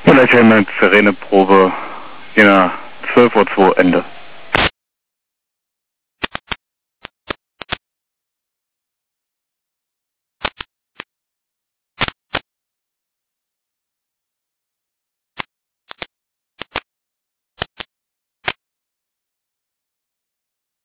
Vielleicht haben wir eine Sireneprobe, 12:02 Uhr Ende.